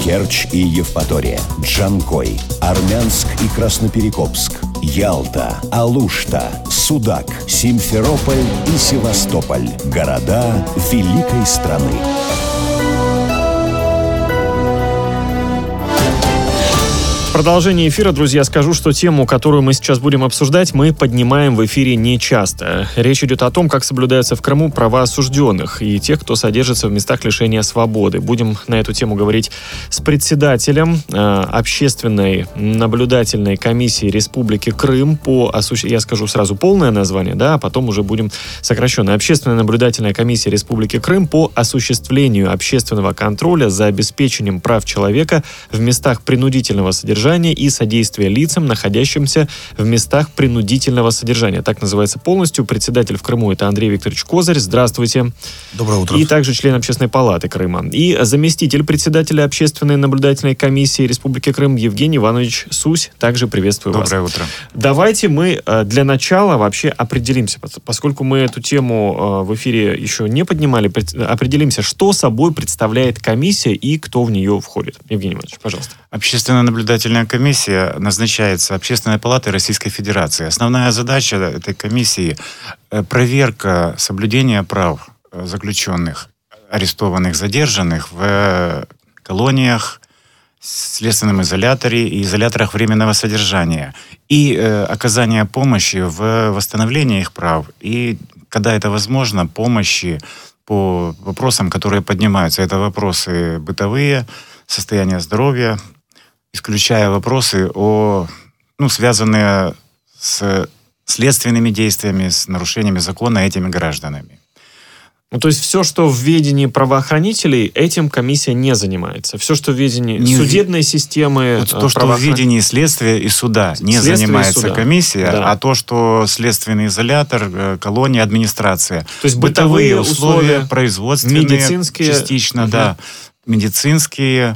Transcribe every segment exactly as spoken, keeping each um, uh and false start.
Керчь и Евпатория, Джанкой, Армянск и Красноперекопск, Ялта, Алушта, Судак, Симферополь и Севастополь. Города великой страны. В продолжении эфира, друзья, скажу, что тему, которую мы сейчас будем обсуждать, мы поднимаем в эфире нечасто. Речь идет о том, как соблюдаются в Крыму права осужденных и тех, кто содержится в местах лишения свободы. Будем на эту тему говорить с председателем э, общественной наблюдательной комиссии Республики Крым по осуществлению, я скажу сразу полное название, да, а потом уже будем сокращенно. Общественная наблюдательная комиссия Республики Крым по осуществлению общественного контроля за обеспечением прав человека в местах принудительного содержания и содействия лицам, находящимся в местах принудительного содержания. Так называется полностью. Председатель в Крыму — это Андрей Викторович Козырь. Здравствуйте. Доброе утро. И также член Общественной палаты Крыма. И заместитель председателя Общественной наблюдательной комиссии Республики Крым Евгений Иванович Сусь. Также приветствую вас. Доброе утро. Давайте мы для начала вообще определимся, поскольку мы эту тему в эфире еще не поднимали, определимся, что собой представляет комиссия и кто в нее входит. Евгений Иванович, пожалуйста. Общественная наблюдательная комиссия назначается Общественной палатой Российской Федерации. Основная задача этой комиссии – проверка соблюдения прав заключенных, арестованных, задержанных в колониях, следственном изоляторе и изоляторах временного содержания. И э, оказание помощи в восстановлении их прав. И, когда это возможно, помощи по вопросам, которые поднимаются. Это вопросы бытовые, состояние здоровья, исключая вопросы, о, ну, связанные с следственными действиями, с нарушениями закона этими гражданами. Ну, то есть все, что в ведении правоохранителей, этим комиссия не занимается. Все, что в ведении не судебной в... системы... Вот то, что правоохран... в ведении следствия и суда не Следствие занимается суда. комиссия, да. а то, что следственный изолятор, колония, администрация. То есть бытовые, бытовые условия, условия, производственные, медицинские... частично, угу. да, медицинские...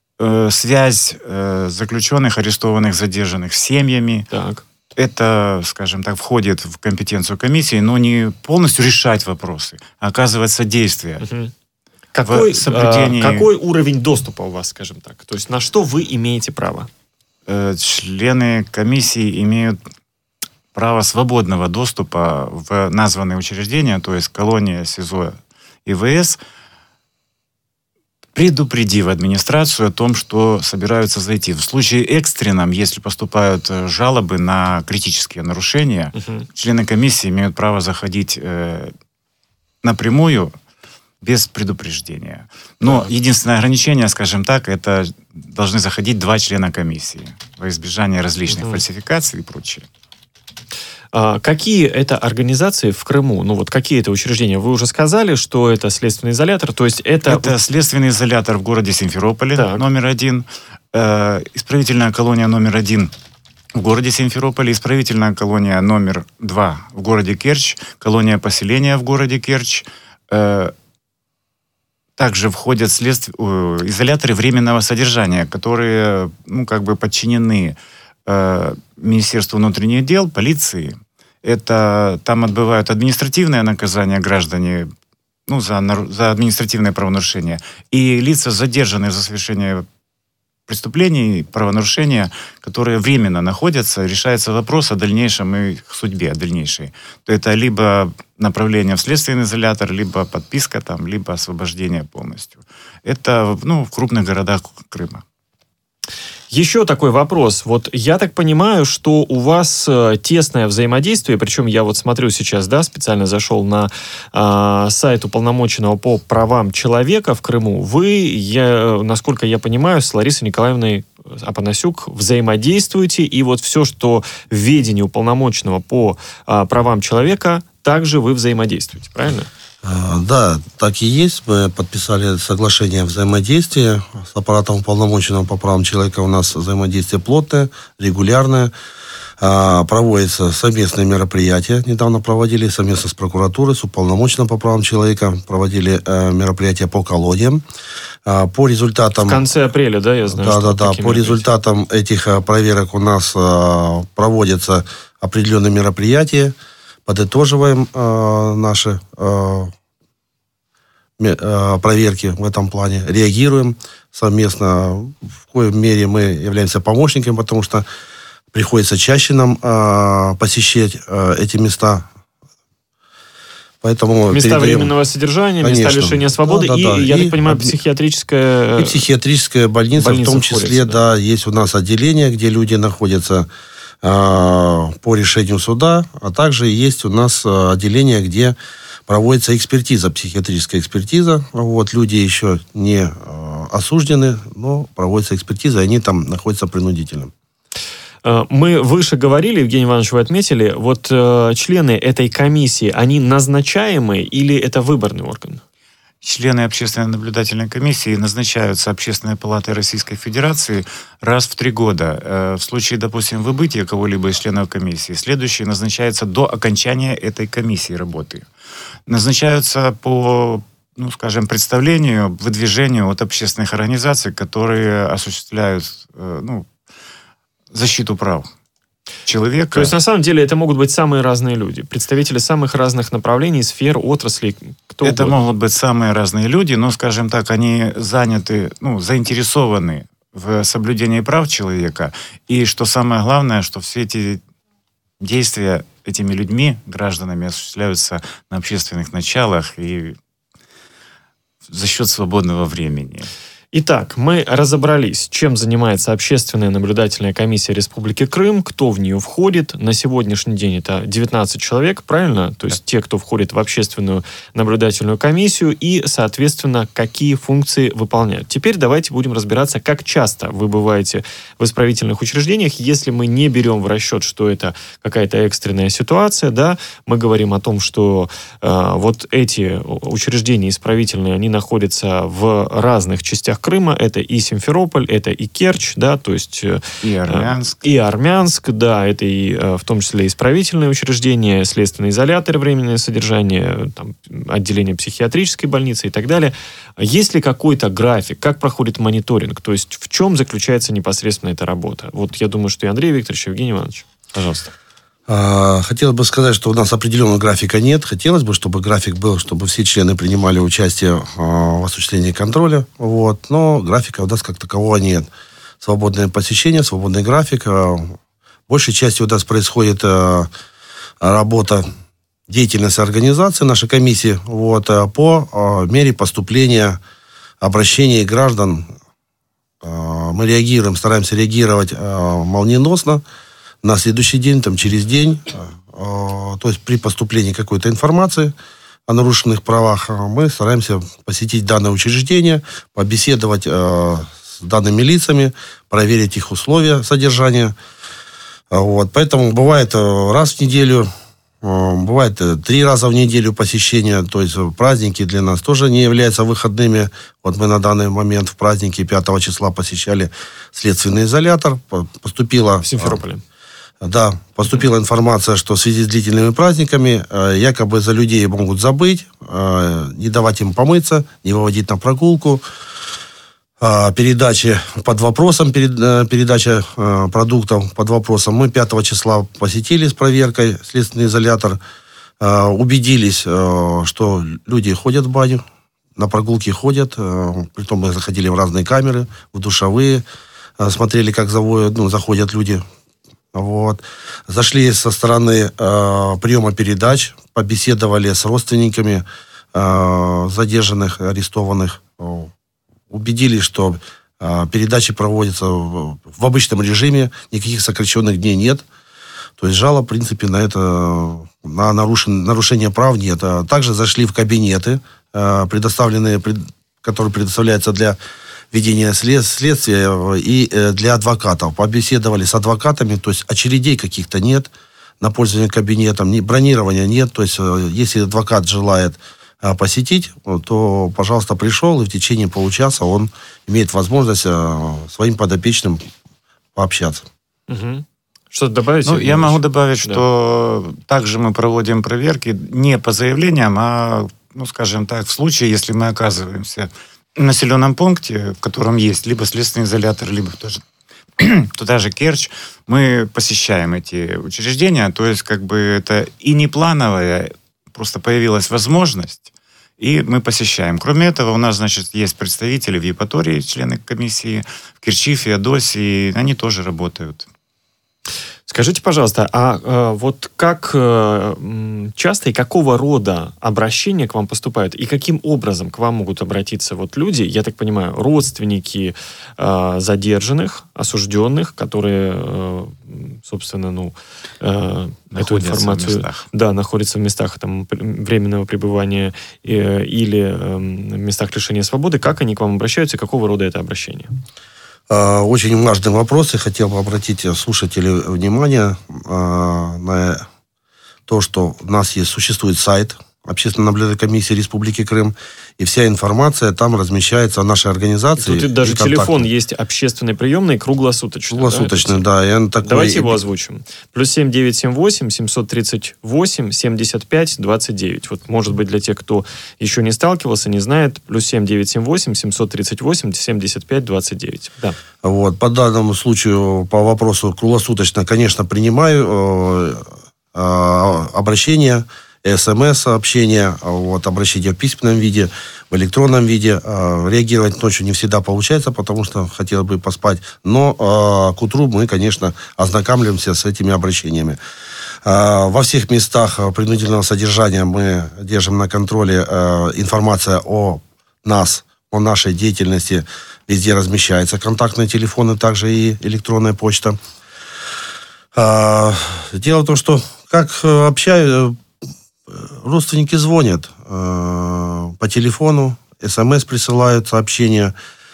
связь э, заключенных, арестованных, задержанных с семьями. Так. Это, скажем так, входит в компетенцию комиссии, но не полностью решать вопросы, а оказывать содействие. Угу. Какой, соблюдении... а, какой уровень доступа у вас, скажем так? То есть на что вы имеете право? Э, члены комиссии имеют право свободного доступа в названные учреждения, то есть колония, СИЗО и ВС, предупредив администрацию о том, что собираются зайти. В случае экстренном, если поступают жалобы на критические нарушения, uh-huh. члены комиссии имеют право заходить э, напрямую без предупреждения. Но uh-huh. единственное ограничение, скажем так, это должны заходить два члена комиссии во избежание различных uh-huh. фальсификаций и прочее. А какие это организации в Крыму? Ну вот какие это учреждения? Вы уже сказали, что это следственный изолятор, то есть это... Это следственный изолятор в городе Симферополе, так. номер один, э, исправительная колония номер один в городе Симферополе, исправительная колония номер два в городе Керчь, колония поселения в городе Керчь. Э, также входят следств... э, изоляторы временного содержания, которые, ну, как бы подчинены Министерству внутренних дел, полиции. Это там отбывают административное наказание граждане, ну, за, за административное правонарушение. И лица, задержанные за совершение преступлений, правонарушения, которые временно находятся, решается вопрос о дальнейшем их судьбе, о дальнейшей. То это либо направление в следственный изолятор, либо подписка там, либо освобождение полностью. Это, ну, в крупных городах Крыма. Еще такой вопрос. Вот я так понимаю, что у вас э, тесное взаимодействие, причем я вот смотрю сейчас, да, специально зашел на э, сайт уполномоченного по правам человека в Крыму. Вы, я, насколько я понимаю, с Ларисой Николаевной Апанасюк взаимодействуете, и вот все, что в ведении уполномоченного по э, правам человека, также вы взаимодействуете, правильно? Да, так и есть. Мы подписали соглашение о взаимодействии с аппаратом уполномоченного по правам человека. У нас взаимодействие плотное, регулярное. Проводятся совместные мероприятия. Недавно проводили совместно с прокуратурой, с уполномоченным по правам человека. Проводили мероприятия по колониям. По результатам... В конце апреля, да, я знаю? Да, да, да. По результатам этих проверок у нас проводятся определенные мероприятия. Подытоживаем э, наши, э, проверки в этом плане, реагируем совместно. В коей мере мы являемся помощниками, потому что приходится чаще нам посещать эти места. Поэтому места передаем... временного содержания, Конечно. места лишения свободы да, да, и, да. я и, так понимаю, психиатрическая... И психиатрическая больница, больница в том числе, да. да, есть у нас отделение, где люди находятся э, по решению суда, а также есть у нас отделение, где проводится экспертиза, психиатрическая экспертиза. Вот, люди еще не э, осуждены, но проводится экспертиза, и они там находятся принудительно. Мы выше говорили, Евгений Иванович, вы отметили, вот э, члены этой комиссии, они назначаемые или это выборный орган? Члены общественной наблюдательной комиссии назначаются Общественной палатой Российской Федерации раз в три года. В случае, допустим, выбытия кого-либо из членов комиссии, следующий назначается до окончания этой комиссии работы. Назначаются по, ну, скажем, представлению, выдвижению от общественных организаций, которые осуществляют, ну, защиту прав человека. То есть, на самом деле, это могут быть самые разные люди, представители самых разных направлений, сфер, отраслей, кто Это угодно. могут быть самые разные люди, но, скажем так, они заняты, ну, заинтересованы в соблюдении прав человека. И, что самое главное, что все эти действия этими людьми, гражданами, осуществляются на общественных началах и за счет свободного времени. Итак, мы разобрались, чем занимается Общественная наблюдательная комиссия Республики Крым, кто в нее входит. На сегодняшний день это девятнадцать человек, правильно? То есть те, кто входит в Общественную наблюдательную комиссию и, соответственно, какие функции выполняют. Теперь давайте будем разбираться, как часто вы бываете в исправительных учреждениях. Если мы не берем в расчет, что это какая-то экстренная ситуация, да, мы говорим о том, что э, вот эти учреждения исправительные, они находятся в разных частях Крыма, это и Симферополь, это и Керчь, да, то есть... И Армянск. И Армянск, да, это и в том числе исправительные учреждения, следственные изоляторы, временное содержание, там, отделение психиатрической больницы и так далее. Есть ли какой-то график, как проходит мониторинг, то есть в чем заключается непосредственно эта работа? Вот я думаю, что и Андрей Викторович, и Евгений Иванович, пожалуйста. Хотелось бы сказать, что у нас определенного графика нет. Хотелось бы, чтобы график был, чтобы все члены принимали участие в осуществлении контроля. Вот. Но графика у нас как такового нет. Свободное посещение, свободный график. Большей частью у нас происходит работа, деятельность организации, нашей комиссии, вот, по мере поступления обращений граждан. Мы реагируем, стараемся реагировать молниеносно. На следующий день, там, через день, э, то есть при поступлении какой-то информации о нарушенных правах, мы стараемся посетить данное учреждение, побеседовать э, с данными лицами, проверить их условия содержания. Вот. Поэтому бывает раз в неделю, э, бывает три раза в неделю посещения, то есть праздники для нас тоже не являются выходными. Вот мы на данный момент в праздники пятого числа посещали следственный изолятор, поступила... В Симферополе. Да, поступила информация, что в связи с длительными праздниками э, якобы за людей могут забыть, э, не давать им помыться, не выводить на прогулку. Э, передачи под вопросом, перед, э, передача э, продуктов под вопросом. Мы пятого числа посетили с проверкой следственный изолятор, э, убедились, э, что люди ходят в баню, на прогулки ходят, э, притом мы заходили в разные камеры, в душевые, э, смотрели, как заводят, ну, заходят люди. Вот. Зашли со стороны э, приема передач, побеседовали с родственниками э, задержанных, арестованных, э, убедились, что э, передачи проводятся в, в обычном режиме, никаких сокращенных дней нет. То есть жалоб, в принципе, на это, на нарушен, нарушение прав нет. А также зашли в кабинеты, э, предоставленные, пред, которые предоставляются для ведения след, следствия и э, для адвокатов. Побеседовали с адвокатами, то есть очередей каких-то нет на пользование кабинетом, ни, бронирования нет. То есть э, если адвокат желает э, посетить, то, пожалуйста, пришел, и в течение получаса он имеет возможность э, своим подопечным пообщаться. Угу. Что-то добавить? Ну, я могу добавить, да. что также мы проводим проверки не по заявлениям, а, ну, скажем так, в случае, если мы оказываемся в населенном пункте, в котором есть либо следственный изолятор, либо тоже, туда же Керчь, мы посещаем эти учреждения. То есть, как бы, это и не плановое, просто появилась возможность, и мы посещаем. Кроме этого, у нас, значит, есть представители в Евпатории, члены комиссии, в Керчи, Феодосии, они тоже работают. Скажите, пожалуйста, а э, вот как э, часто и какого рода обращения к вам поступают? И каким образом к вам могут обратиться вот люди, я так понимаю, родственники э, задержанных, осужденных, которые, э, собственно, ну, э, эту информацию... Да, находятся в местах там, временного пребывания э, или э, местах лишения свободы. Как они к вам обращаются и какого рода это обращение? Очень важный вопрос. Я хотел бы обратить слушателей внимание на то, что у нас есть, существует сайт Общественной наблюдательной комиссии Республики Крым, и вся информация там размещается о нашей организации. И тут даже телефон есть общественный приемный, круглосуточный. Круглосуточный, да. да такой... Давайте его озвучим. Плюс семь девять семь восемь семьсот тридцать восемь семьдесят пять двадцать девять. Вот, может быть, для тех, кто еще не сталкивался, не знает, плюс семь девять семь восемь семьсот тридцать восемь семьдесят пять двадцать девять. Да. Вот, по данному случаю, по вопросу круглосуточно, конечно, принимаю э, э, обращения, СМС-сообщения, вот, обращения в письменном виде, в электронном виде. Э, реагировать ночью не всегда получается, потому что хотелось бы поспать. Но э, к утру мы, конечно, ознакомливаемся с этими обращениями. Э, во всех местах принудительного содержания мы держим на контроле э, информация о нас, о нашей деятельности. Везде размещаются контактные телефоны, также и электронная почта. Э, дело в том, что как общаюсь... Родственники звонят э, по телефону, СМС присылают сообщения,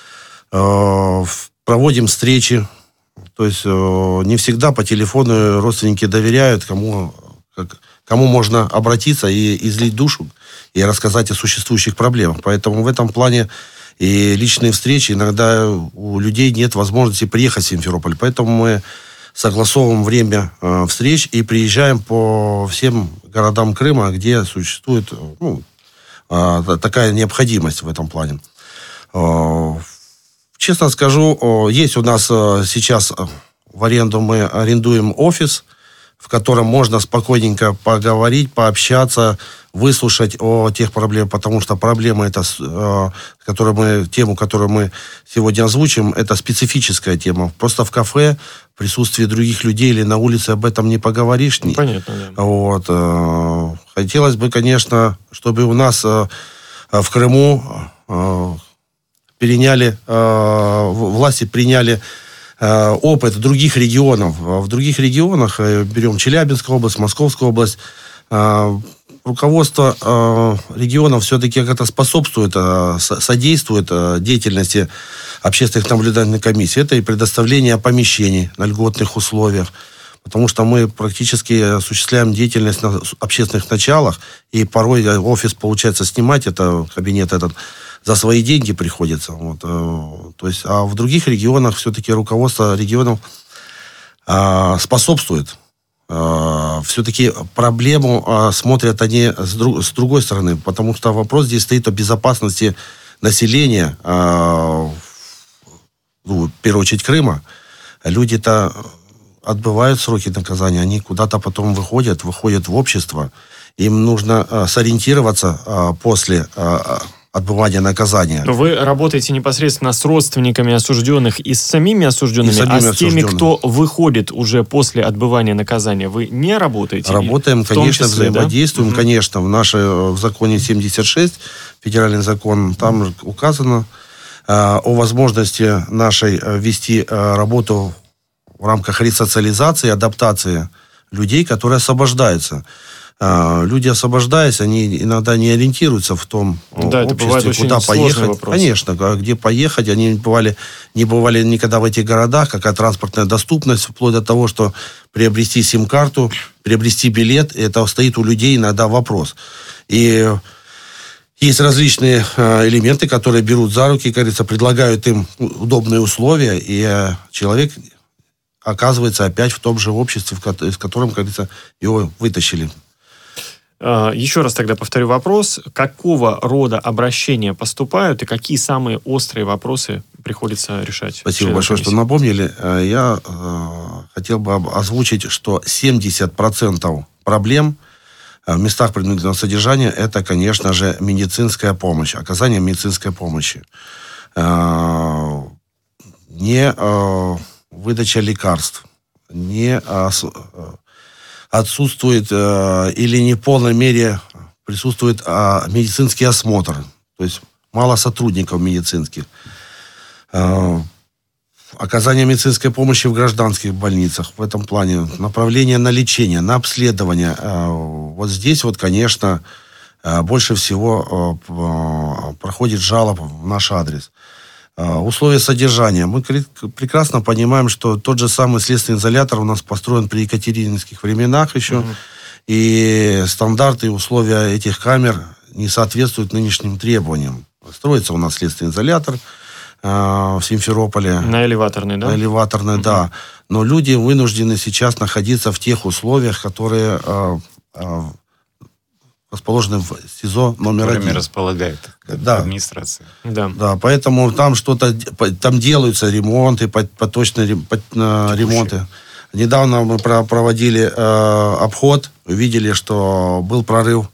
э, проводим встречи. То есть э, не всегда по телефону родственники доверяют, кому, как, кому можно обратиться и излить душу, и рассказать о существующих проблемах. Поэтому в этом плане и личные встречи, иногда у людей нет возможности приехать в Симферополь. Поэтому мы согласовываем время э, встреч и приезжаем по всем городам Крыма, где существует ну, э, такая необходимость в этом плане. Э, честно скажу, э, есть у нас э, сейчас в аренду, мы арендуем офис, в котором можно спокойненько поговорить, пообщаться, выслушать о тех проблемах, потому что проблема это, э, которую мы, тему, которую мы сегодня озвучим, это специфическая тема. Просто в кафе, в присутствии других людей или на улице об этом не поговоришь. Ну, понятно, да. Вот, э, хотелось бы, конечно, чтобы у нас э, в Крыму э, переняли, э, власти приняли опыт других регионов. В других регионах, берем Челябинскую область, Московскую область, руководство регионов все-таки как-то способствует, содействует деятельности общественных наблюдательных комиссий. Это и предоставление помещений на льготных условиях, потому что мы практически осуществляем деятельность на общественных началах, и порой офис, получается, снимать, это кабинет этот, за свои деньги приходится. Вот. То есть, а в других регионах все-таки руководство регионов а, способствует. А, все-таки проблему а, смотрят они с, друг, с другой стороны, потому что вопрос здесь стоит о безопасности населения, а, ну, в первую очередь Крыма. Люди-то отбывают сроки наказания, они куда-то потом выходят, выходят в общество. Им нужно а, сориентироваться а, после а, отбывания наказания. Вы работаете непосредственно с родственниками осужденных и с самими осужденными, с самими а с теми, кто выходит уже после отбывания наказания, вы не работаете? Работаем, в конечно, числе, взаимодействуем, да? Конечно. В нашей, в законе семьдесят шесть, федеральный закон, там указано э, о возможности нашей вести э, работу в рамках ресоциализации, адаптации людей, которые освобождаются. Люди, освобождаясь, они иногда не ориентируются в том да, обществе, куда поехать. Вопрос. Конечно, где поехать. Они не бывали, не бывали никогда в этих городах, какая транспортная доступность, вплоть до того, что приобрести сим-карту, приобрести билет, это стоит у людей иногда вопрос. И есть различные элементы, которые берут за руки, как говорится, предлагают им удобные условия, и человек оказывается опять в том же обществе, в котором, как говорится, его вытащили. Еще раз тогда повторю вопрос. Какого рода обращения поступают и какие самые острые вопросы приходится решать? Спасибо большое, комиссии. Что напомнили. Я э, хотел бы озвучить, что семьдесят процентов проблем в местах принудительного содержания, это, конечно же, медицинская помощь, оказание медицинской помощи. Не выдача лекарств, не отсутствует или не в полной мере присутствует медицинский осмотр. То есть мало сотрудников медицинских. Оказание медицинской помощи в гражданских больницах в этом плане, направление на лечение, на обследование. Вот здесь вот, конечно, больше всего проходит жалоб в наш адрес. Условия содержания. Мы прекрасно понимаем, что тот же самый следственный изолятор у нас построен при екатерининских временах еще, mm-hmm. и стандарты и условия этих камер не соответствуют нынешним требованиям. Строится у нас следственный изолятор в Симферополе. На элеваторной, да? На элеваторной, uh-huh. да. Но люди вынуждены сейчас находиться в тех условиях, которые э, э, расположены в СИЗО номер Которыми один. располагает да. администрация. Да. да, поэтому там что-то, там делаются ремонты, поточные ремонты. Недавно мы проводили э, обход, увидели, что был прорыв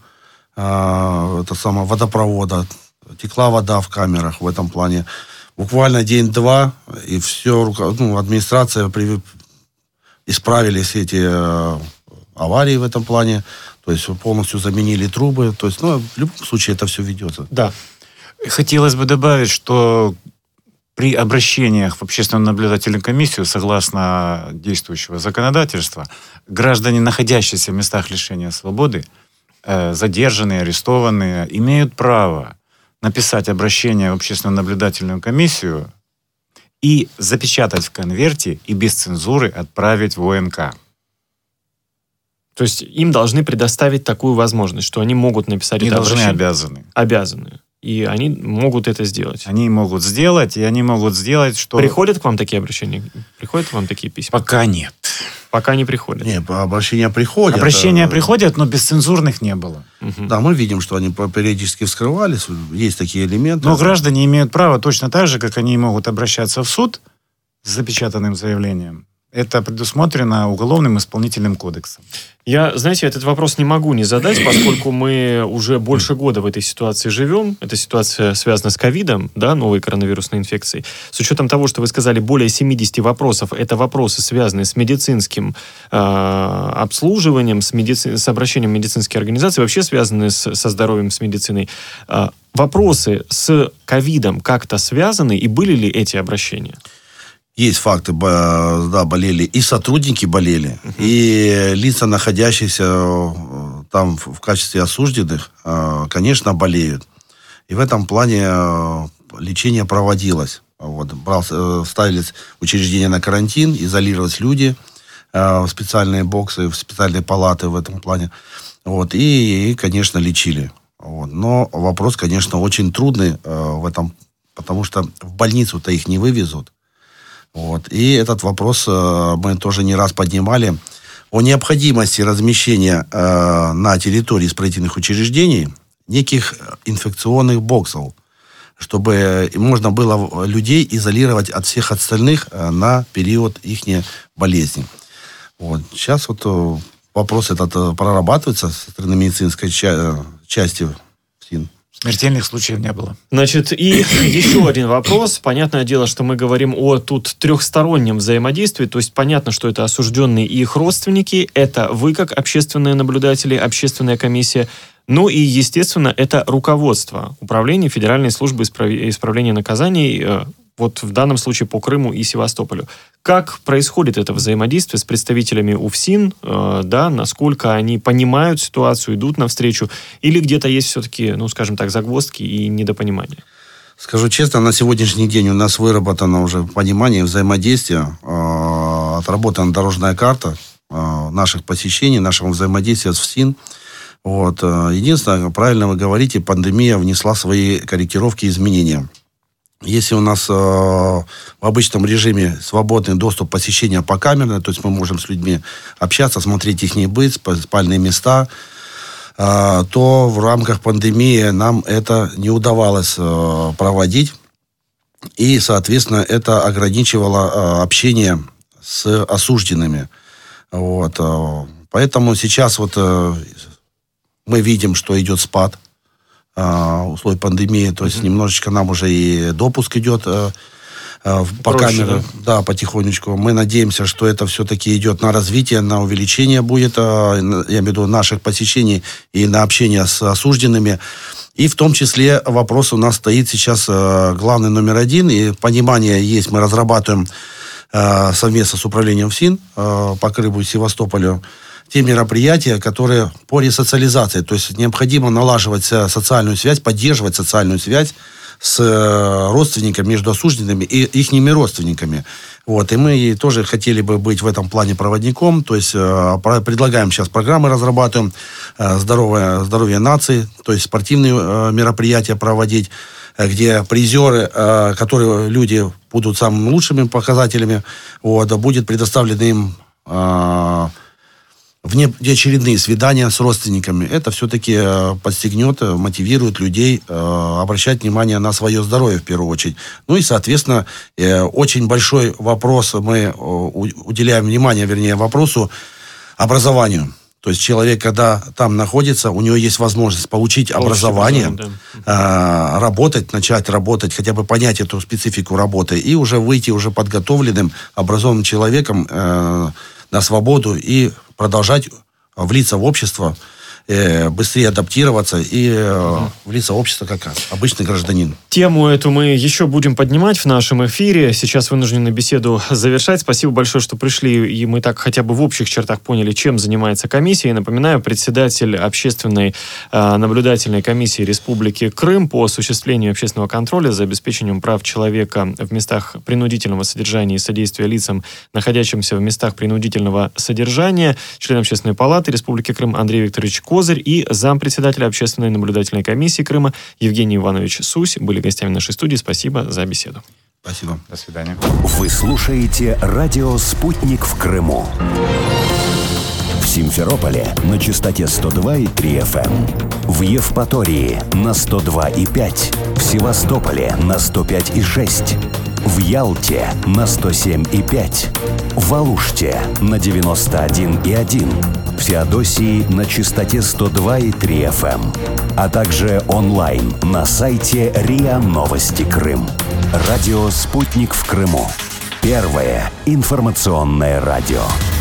э, это самое, водопровода, текла вода в камерах в этом плане. Буквально день-два, и все, ну, администрация при... исправили все эти э, аварии в этом плане, то есть полностью заменили трубы, то есть, ну, в любом случае это все ведется. Да. Хотелось бы добавить, что при обращениях в общественную наблюдательную комиссию, согласно действующего законодательства, граждане, находящиеся в местах лишения свободы, э, задержанные, арестованные, имеют право написать обращение в общественную наблюдательную комиссию и запечатать в конверте и без цензуры отправить в ОНК. То есть им должны предоставить такую возможность, что они могут написать они это должны, обращение. обязаны. Обязаны. И они могут это сделать. Они могут сделать, и они могут сделать, что... Приходят к вам такие обращения? Приходят к вам такие письма? Пока нет. Пока не приходят. Нет, обращения приходят. Обращения приходят, но бесцензурных не было. Угу. Да, мы видим, что они периодически вскрывались, есть такие элементы. Но граждане имеют право точно так же, как они могут обращаться в суд с запечатанным заявлением. Это предусмотрено Уголовным исполнительным кодексом. Я, знаете, этот вопрос не могу не задать, поскольку мы уже больше года в этой ситуации живем. Эта ситуация связана с ковидом, да, новой коронавирусной инфекцией. С учетом того, что вы сказали, более семьдесят вопросов, это вопросы, связанные с медицинским э, обслуживанием, с, медици... с обращением медицинских организаций, вообще связанные с, со здоровьем, с медициной. Э, вопросы с ковидом как-то связаны, и были ли эти обращения? Есть факты, да, болели, и сотрудники болели, uh-huh. и лица, находящиеся там в качестве осужденных, конечно, болеют. И в этом плане лечение проводилось. Вот, брал, ставились учреждения на карантин, изолировались люди в специальные боксы, в специальные палаты в этом плане. Вот, и, и, конечно, лечили. Вот. Но вопрос, конечно, очень трудный в этом, потому что в больницу-то их не вывезут. Вот. И этот вопрос э, мы тоже не раз поднимали. О необходимости размещения э, на территории исправительных учреждений неких инфекционных боксов, чтобы можно было людей изолировать от всех остальных э, на период их болезни. Вот. Сейчас вот э, вопрос этот э, прорабатывается со стороны медицинской ча- части СИН. Смертельных случаев не было. Значит, и еще один вопрос. Понятное дело, что мы говорим о тут трехстороннем взаимодействии. То есть понятно, что это осужденные и их родственники. Это вы, как общественные наблюдатели, общественная комиссия. Ну и, естественно, это руководство Управления Федеральной службы исправления наказаний, вот в данном случае по Крыму и Севастополю. Как происходит это взаимодействие с представителями УФСИН, э, да, насколько они понимают ситуацию, идут навстречу, или где-то есть все-таки, ну, скажем так, загвоздки и недопонимания? Скажу честно, на сегодняшний день у нас выработано уже понимание взаимодействия, э, отработана дорожная карта э, наших посещений, нашего взаимодействия с ФСИН. Вот. Единственное, правильно вы говорите, пандемия внесла свои корректировки и изменения. Если у нас э, в обычном режиме свободный доступ посещения покамерно, то есть мы можем с людьми общаться, смотреть их быт, спальные места, э, то в рамках пандемии нам это не удавалось э, проводить. И, соответственно, это ограничивало э, общение с осужденными. Вот. Э, поэтому сейчас вот... Э, мы видим, что идет спад э, условий пандемии, то есть mm-hmm. немножечко нам уже и допуск идет э, э, по камерам, да? да, потихонечку. Мы надеемся, что это все-таки идет на развитие, на увеличение будет, э, я имею в виду, наших посещений и на общение с осужденными. И в том числе вопрос у нас стоит сейчас э, главный номер один, и понимание есть, мы разрабатываем э, совместно с управлением ФСИН э, по Крыму и Севастополю те мероприятия, которые по ресоциализации, то есть необходимо налаживать социальную связь, поддерживать социальную связь с родственниками, между осужденными и ихними родственниками. Вот. И мы тоже хотели бы быть в этом плане проводником, то есть э, предлагаем сейчас программы, разрабатываем э, здоровое, здоровье нации, то есть спортивные э, мероприятия проводить, э, где призеры, э, которые люди будут самыми лучшими показателями, вот, будет предоставлено им э, внеочередные свидания с родственниками. Это все-таки э, подстегнет, мотивирует людей э, обращать внимание на свое здоровье в первую очередь. Ну и, соответственно, э, очень большой вопрос, мы э, уделяем внимание, вернее, вопросу образованию. То есть человек, когда там находится, у него есть возможность получить образование, образование да. э, работать, начать работать, хотя бы понять эту специфику работы, и уже выйти уже подготовленным, образованным человеком э, на свободу и продолжать влиться в общество, э, быстрее адаптироваться и э, влиться в общество как обычный гражданин. Тему эту мы еще будем поднимать в нашем эфире. Сейчас вынуждены беседу завершать. Спасибо большое, что пришли, и мы так хотя бы в общих чертах поняли, чем занимается комиссия. Напоминаю, председатель общественной э, наблюдательной комиссии Республики Крым по осуществлению общественного контроля за обеспечением прав человека в местах принудительного содержания и содействия лицам, находящимся в местах принудительного содержания, член Общественной палаты Республики Крым Андрей Викторович Козырь и зампредседателя общественной наблюдательной комиссии Крыма Евгений Иванович Сусь были гостями нашей студии. Спасибо за беседу. Спасибо. До свидания. Вы слушаете радио «Спутник» в Крыму. В Симферополе на частоте сто два и три эф эм. В Евпатории на сто два и пять. В Севастополе на сто пять и шесть. В Ялте на сто семь и пять. В Алуште на девяносто один и один. В Феодосии на частоте сто два и три эф эм. А также онлайн на сайте РИА Новости Крым. Радио «Спутник» в Крыму. Первое информационное радио.